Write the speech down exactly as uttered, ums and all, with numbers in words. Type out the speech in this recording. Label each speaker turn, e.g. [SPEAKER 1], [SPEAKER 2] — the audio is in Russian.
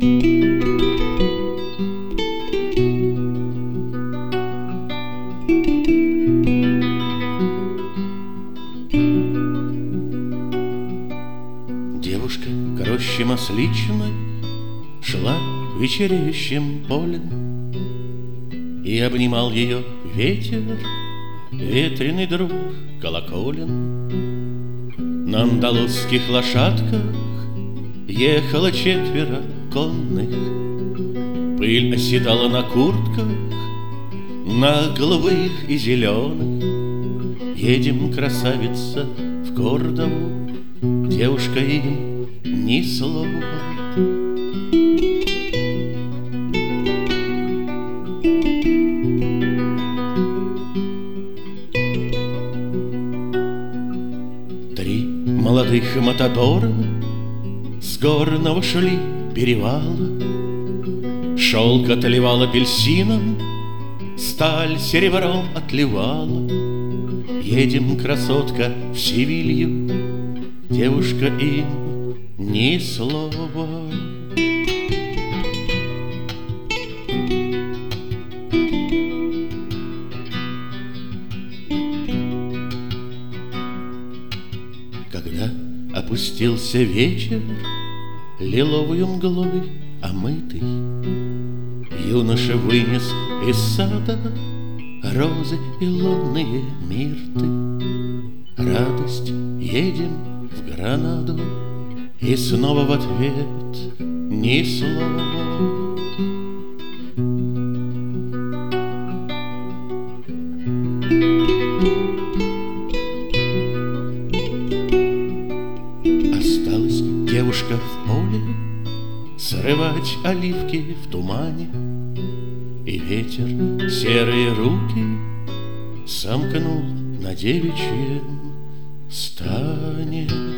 [SPEAKER 1] Девушка к роще масличной шла вечереющим полем, и обнимал ее ветер, ветреный друг колоколен. На андалузских лошадках ехало четверо конных, пыль оседала на куртках, на голубых и зеленых. Едем, красавица, в Кордову, девушка им ни слова. Три молодых матадора с горного шли перевала, шелк отливал апельсином, сталь серебром отливала. Едем, красотка, в Севилью, девушка им ни слова. Когда опустился вечер, лиловую мглой омытый, юноша вынес из сада розы и лунные мирты. Радость, едем в Гранаду, и снова в ответ ни слова. Осталась девушка в поле срывать оливки в тумане, и ветер серые руки сомкнул на девичьем стане.